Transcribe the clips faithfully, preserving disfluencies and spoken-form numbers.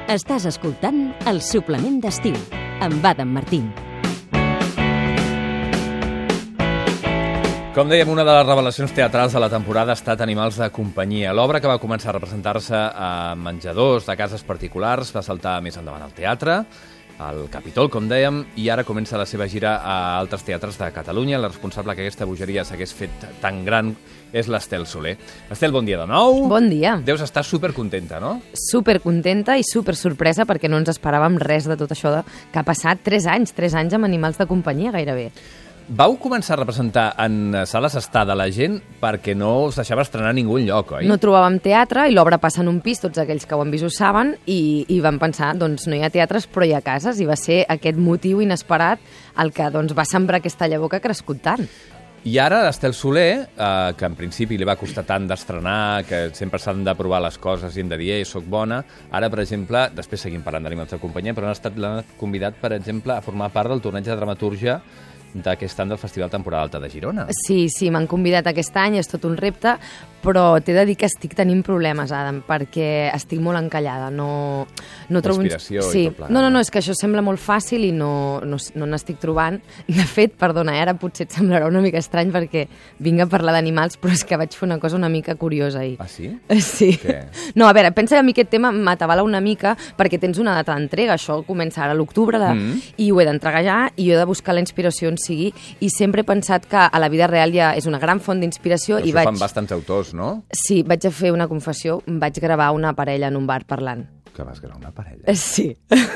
Estàs escoltant El Suplement d'Estiu, amb Adam Martín. Com dèiem, una de les revelacions teatrals de la temporada ha estat Animals de companyia. L'obra, que va començar a representar-se a menjadors de cases particulars, va saltar més endavant al teatre, al Capitol, com dèiem, i ara comença la seva gira a altres teatres de Catalunya. La responsable que aquesta bogeria s'hagués fet tan gran és l'Estel Soler. Estel, bon dia de nou. Bon dia. Deus estar supercontenta, no? Supercontenta i supersorpresa perquè no ens esperàvem res de tot això de... que ha passat tres anys, tres anys amb Animals de companyia gairebé. Vau començar a representar en sales estada la gent perquè no us deixava estrenar a ningú enlloc, oi? No trobàvem teatre i l'obra passa en un pis, tots aquells que ho han vist ho saben, i, i vam pensar, doncs no hi ha teatres però hi ha cases, i va ser aquest motiu inesperat el que doncs, va sembrar aquesta llavor que ha crescut tant. I ara l'Estel Soler, eh, que en principi li va costar tant d'estrenar, que sempre s'han de provar les coses i hem de dir, ei, soc bona, ara, per exemple, després seguim parlant d'Animals de companyia, però han estat, l'han convidat, per exemple, a formar part del torneig de dramatúrgia d'aquest any del Festival Temporada Alta de Girona. Sí, sí, m'han convidat aquest any, és tot un repte, però t'he de dir que estic tenint problemes, Adam, perquè estic molt encallada, no... no trobo... Inspiració sí. i tot plegat. No, no, no, és que això sembla molt fàcil i no, no, no n'estic trobant. De fet, perdona, ara potser et semblarà una mica estrany perquè vinc a parlar d'animals, però és que vaig fer una cosa una mica curiosa ahir. Ah, sí? Sí. Què? No, a veure, pensa que a mi aquest tema m'atabala una mica perquè tens una data d'entrega, això comença ara a l'octubre, de... mm. i ho he d'entregar ja, i jo he de buscar la inspiració on sigui, i sempre he pensat que a la vida real ja és una gran font d'inspiració. Però i això vaig... fan bastants autors, no? Sí, vaig a fer una confessió, vaig gravar una parella en un bar parlant. Que vas gravar una parella? Sí.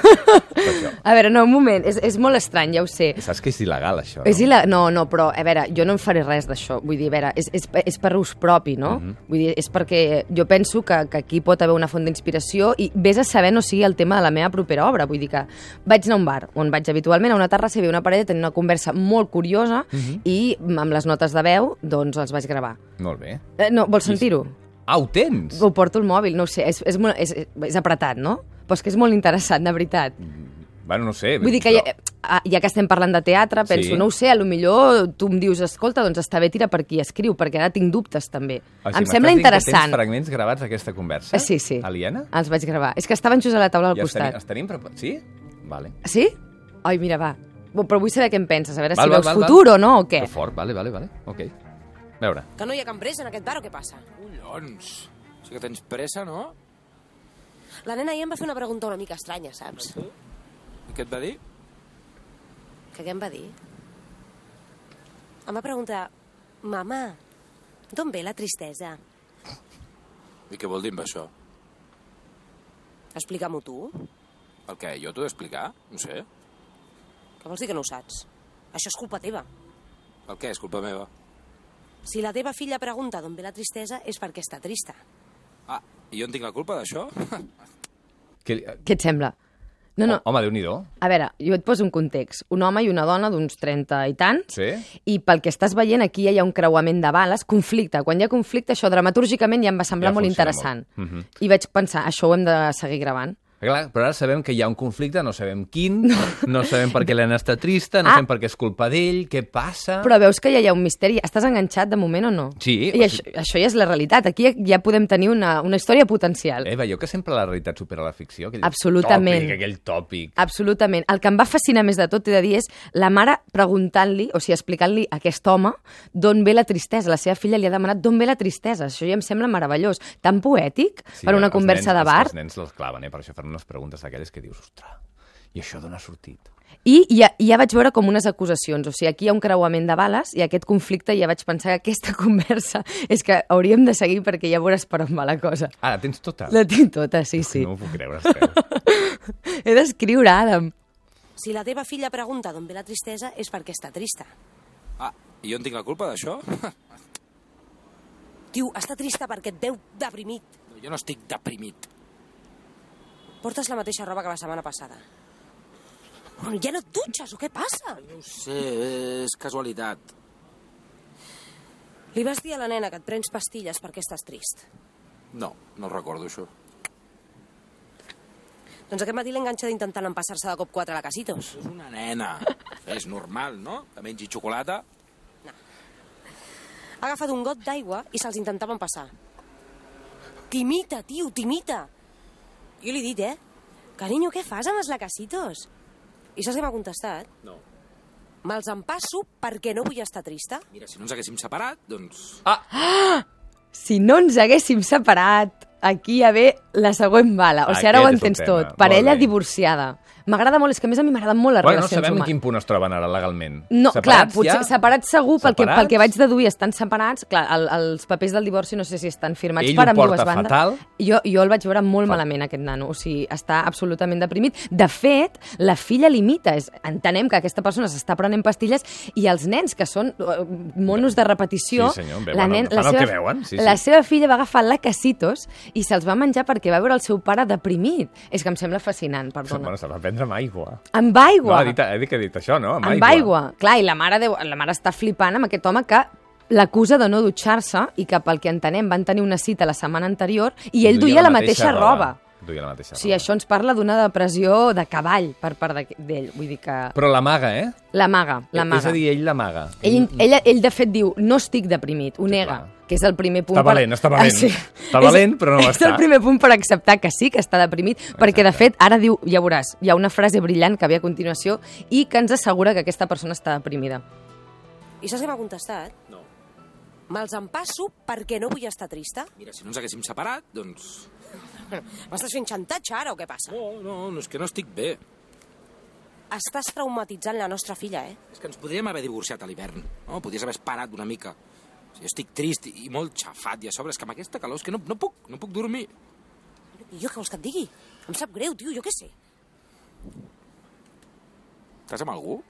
A veure, no, un moment, és, és molt estrany, ja ho sé. Saps que és il·legal, això, no? És il·legal, no, no, però, a veure, jo no en faré res d'això, vull dir, a veure, és, és, és per ús propi, no? Uh -huh. Vull dir, és perquè jo penso que, que aquí pot haver una font d'inspiració i vés a saber no sigui el tema de la meva propera obra, vull dir que vaig anar a un bar on vaig habitualment, a una terrassa, hi havia una parella tenint una conversa molt curiosa uh -huh. i amb les notes de veu, doncs els vaig gravar. Molt bé. Eh, no, vols sentir-ho? Ah, ho tens? Ho porto al mòbil, no ho sé, és, és, molt, és, és apretat, no? Però és que és molt interessant, de veritat. Bueno, no sé. Vull dir que ja, ja que estem parlant de teatre, penso, Sí. no ho sé, potser tu em dius, escolta, doncs està bé, tira per qui escriu, perquè ara tinc dubtes, també. O sigui, em sembla m'estàs dient interessant. Que tens fragments gravats d'aquesta conversa? Sí, sí. Aliena? Els vaig gravar. És que estaven just a la taula al Ja costat. Tenim, els tenim preparats? Sí? Vale. Sí? Ai, mira, va. Però vull saber què en penses, a veure Val, si val, veus val, futur val. o no, o què. Que fort, vale, vale, vale. Ok. A veure. Que no hi ha cap pressa en aquest bar o què passa? Collons! Sí que tens pressa, no? La nena ahir em va fer una pregunta una mica estranya, saps? I què et va dir? Que què em va dir? Em va preguntar, mama, d'on ve la tristesa? I què vol dir amb això? Explica-m'ho tu. El què? Jo t'ho he d'explicar? No sé. Què vols dir que no ho saps? Això és culpa teva. El què? És culpa meva. Si la teva filla pregunta d'on ve la tristesa és perquè està trista. Ah, i jo en tinc la culpa d'això? Que... Què et sembla? No, no. Home, Déu-n'hi-do. A veure, jo et poso un context. Un home i una dona d'uns trenta i tants, Sí. i pel que estàs veient aquí ja hi ha un creuament de bales, conflicte. Quan hi ha conflicte, això dramatúrgicament ja em va semblar Ja molt funciona interessant. molt. Mhm. I vaig pensar, això ho hem de seguir gravant. Clar, però ara sabem que hi ha un conflicte, no sabem quin, no, no sabem per què l'Anna està trista, no Ah. sabem per què és culpa d'ell, què passa... Però veus que ja hi ha un misteri. Estàs enganxat de moment o no? Sí, I o això, això ja és la realitat. Aquí ja, ja podem tenir una, una història potencial. Eh, veieu que sempre la realitat supera la ficció? Aquell Absolutament. Tòpic, aquell tòpic. Absolutament. El que em va fascinar més de tot, he de dir, és la mare preguntant-li, o sigui, explicant-li a aquest home d'on ve la tristesa. La seva filla li ha demanat d'on ve la tristesa. Això ja em sembla meravellós. Tan poètic Sí, per una els conversa nens, de bar. Els, els nens les claven, eh? Per això fan unes preguntes d'aquelles que dius, ostres, i això d'on ha sortit? I ja, ja vaig veure com unes acusacions. O sigui, aquí hi ha un creuament de bales i aquest conflicte ja vaig pensar que aquesta conversa és que hauríem de seguir perquè ja veuràs per on va la cosa. Ah, la tens tota? La tinc tota, sí, sí. No ho puc creure, Estel. He d'escriure, Adam. Si la teva filla pregunta d'on ve la tristesa és perquè està trista. Ah, i jo en tinc la culpa d'això? Tio, està trista perquè et veu deprimit. Jo no estic deprimit. Portes la mateixa roba que la setmana passada. Ja no et dutxes, o què passa? No ho sé, és casualitat. Li vas dir a la nena que et prens pastilles perquè estàs trist. No, no recordo això. Doncs aquest matí l'enganxa d'intentant empassar-se de cop quatre a la Casitos. És una nena. És normal, no? Que mengi xocolata. Ha agafat un got d'aigua i se'ls intentaven passar. T'imita, tio, t'imita. Jo li he dit, eh? Carinyo, què fas amb els lacasitos? I saps què m'ha contestat? No. Me'ls empasso perquè no vull estar trista. Mira, si no ens haguéssim separat, doncs... Si no ens haguéssim separat, aquí hi ha ve la següent bala. O sigui, ara ho Aquest és el entens tema. tot. Parella Molt bé. divorciada. M'agrada molt, és que a més a mi m'agraden molt les Bueno, no relacions sabem en humanes. quin punt es troben ara legalment. No, Separats clar, potser ja? separats segur, pel que, pel Separats? que vaig deduir, estan separats. Clar, el, els papers del divorci no sé si estan firmats Ell per ho ambdues porta bandes. fatal. Jo, jo el vaig veure molt Fa- malament, aquest nano. O sigui, està absolutament deprimit. De fet, la filla l'imita. És- Entenem que aquesta persona s'està prenent pastilles i els nens, que són eh, monos de repetició... Sí, senyor, bé, la, bueno, fan el que veuen, sí, sí. la seva filla va agafar lacasitos i se'ls va menjar perquè va veure el seu pare deprimit. És que em sembla fascinant, perdona. Bueno, se va prendre amb aigua. Amb aigua. No, ha dit, ha dit que ha dit això, no? Amb, Amb aigua. Clar, i la mare, deu, la mare està flipant amb aquest home que l'acusa de no dutxar-se i que, pel que entenem, van tenir una cita la setmana anterior i ell duia la mateixa roba. Duia la mateixa O sigui, roba. això ens parla d'una depressió de cavall per part d'aqu- d'ell. Vull dir que... Però l'amaga, eh? L'amaga, l'amaga. És a dir, ell l'amaga. Ell, ell, ell, de fet, diu, no estic deprimit, ho Sí, nega, clar. que és el primer punt... Està valent, està valent. Ah, sí. Està valent, però no ho és, està. És el primer punt per acceptar que sí, que està deprimit, perquè, de fet, ara diu, ja veuràs, hi ha una frase brillant que ve a continuació i que ens assegura que aquesta persona està deprimida. I saps què m'ha contestat? No. Me'ls empasso perquè no vull estar trista. Mira, si no ens haguéssim separat, doncs... M'estàs fent xantatge ara o què passa? No, no, no, és que no estic bé. Estàs traumatitzant la nostra filla, eh? És que ens podríem haver divorciat a l'hivern, no? Podries haver esperat una mica. Jo estic trist i molt xafat, i a sobre és que amb aquesta calor és que no, no puc, no puc dormir. I jo què vols que et digui? Em sap greu, tio, jo què sé. Estàs amb algú?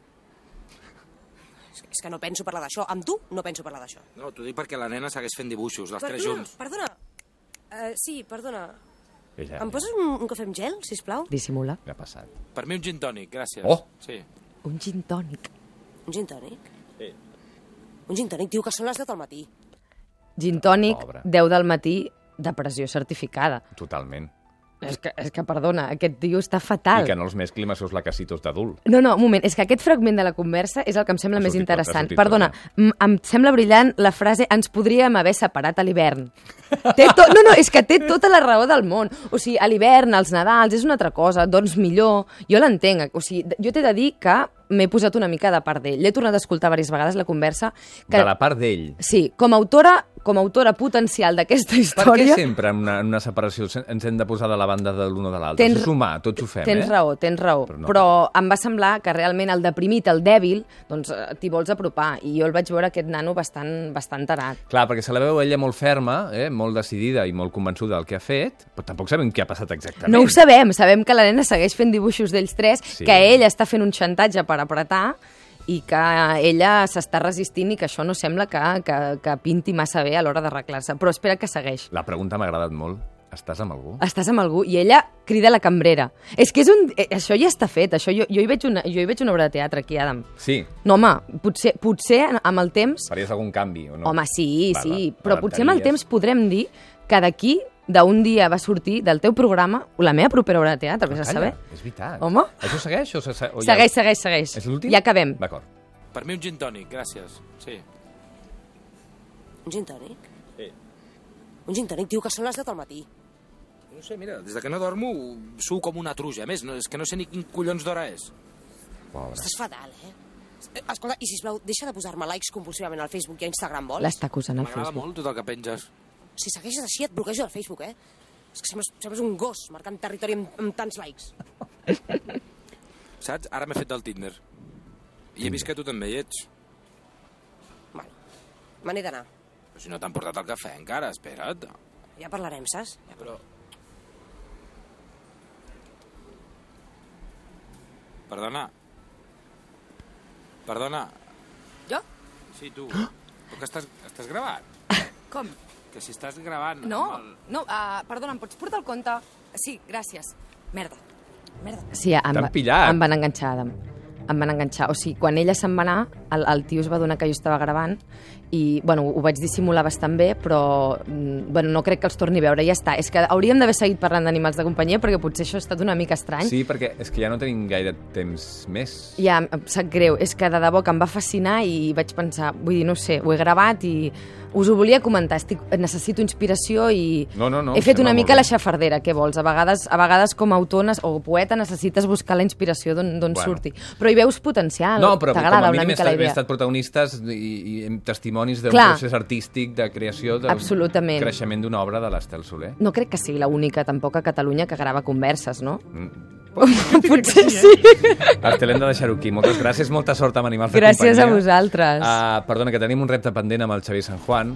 És, és que no penso parlar d'això. Amb tu no penso parlar d'això. No, t'ho dic perquè la nena segueix fent dibuixos, les tres junts. Perdona, uh, sí, perdona. Ella, Em poses un, un cafè amb gel, sisplau? Dissimula. Què ha passat? Per mi un gin tònic, gràcies. Oh! Sí. Un gin tònic. Un gin tònic? Sí. Un gin tònic, tio, que són les deu del matí. Gin tònic, Pobre. deu del matí, depressió certificada. Totalment. És que, és que, perdona, aquest tio està fatal. I que no els mescli amb els seus lacasitos d'adult. No, no, un moment, és que aquest fragment de la conversa és el que em sembla Ha més sortit tot, ha interessant. sortit Perdona, tot, m- em sembla brillant la frase ens podríem haver separat a l'hivern. Té to... No, no, és que té tota la raó del món. O sigui, a l'hivern, als Nadals, és una altra cosa, doncs millor. Jo l'entenc. O sigui, jo t'he de dir que m'he posat una mica de part d'ell. L'he tornat a escoltar diverses vegades, la conversa. Que... De la part d'ell. Sí, com a autora, com a autora potencial d'aquesta Per què història... sempre en una, en una separació ens hem de posar de la banda de l'un o de l'altre? Tens- Això és humà, tots ho fem, Tens eh? raó, tens raó. Però Però, no. Però em va semblar que realment el deprimit, el dèbil, doncs eh, t'hi vols apropar. I jo el vaig veure aquest nano bastant, bastant tarat. Clar, perquè se la veu ella molt ferma, eh? molt decidida i molt convençuda del que ha fet, però tampoc sabem què ha passat exactament. No ho sabem, sabem que la nena segueix fent dibuixos d'ells tres, Sí. que ell està fent un xantatge per apretar i que ella s'està resistint i que això no sembla que, que, que pinti massa bé a l'hora d'arreglar-se. Però espera que segueix. La pregunta m'ha agradat molt. Estàs amb algú? Estàs amb algú? I ella crida a la cambrera. És que és un... eh, això ja està fet. Això, jo, jo, hi veig una, jo hi veig una obra de teatre aquí, Adam. Sí. No, home, potser, potser amb el temps... Faries algun canvi o no? Home, sí, Va, sí, va, però potser amb el temps podrem dir que d'aquí d'un dia va sortir del teu programa la meva propera obra de teatre, vés a saber. És veritat. Home. Això segueix? O se, o ja... Segueix, segueix, segueix. És l'últim? Ja acabem. D'acord. Per mi un gin tònic, gràcies. Sí. Un gin tònic? Sí. Un gin tònic, tio, que són les deu del matí. No sé, mira, des de que no dormo suo com una truja. A més, no, és que no sé ni quin collons d'hora és. Pobre. Estàs fatal, eh? Eh, Escolta, i sisplau, deixa de posar-me likes compulsivament al Facebook i a Instagram, vols? L'està acusant al M'agrada Facebook. molt tot el que penges. Si segueixes així et bloquejo al Facebook, eh? És que sembles, sembles un gos marcant territori amb, amb tants likes. Saps? Ara m'he fet del Tinder. I he vist que tu també hi ets. Bueno, me n'he d'anar. Però si no t'han portat el cafè encara, espera't. Ja parlarem, saps? Ja Però... Perdona. Perdona. Jo? Sí, tu. Tu que estàs, estàs gravant? Com? Que si estàs gravant... No, amb el... no, uh, perdona, em pots portar el compte? Sí, gràcies. Merda. Merda. Sí, em, T'han pillat. em van enganxar, Adam. Em van enganxar. O sigui, quan ella se'n va anar, el, el tio es va donar que jo estava gravant i, bueno, ho vaig dissimular bastant bé, però, bueno, no crec que els torni a veure, ja està. És que hauríem d'haver seguit parlant d'animals de companyia perquè potser això ha estat una mica estrany. Sí, perquè és que ja no tenim gaire temps més. Ja, em sap greu, és que de debò que em va fascinar i vaig pensar, vull dir, no sé, ho he gravat i us ho volia comentar, estic, necessito inspiració i no, no, no, he fet una mica la xafardera, què vols? A vegades, a vegades com a autor o poeta necessites buscar la inspiració d'on bueno. surti. Però hi veus potencial, no, però t'agrada una mica la idea. Hem estat protagonistes i, i hem testimonis d'un Clar. procés artístic de creació, del Absolutament. creixement d'una obra de l'Estel Soler. No crec que sigui l'única tampoc a Catalunya que grava converses, no? Mm. Potser sí. Estel, hem de deixar-ho aquí. Moltes gràcies, molta sort amb Animals de Gràcies companyia. a vosaltres. Uh, perdona, que tenim un repte pendent amb el Xavier San Juan.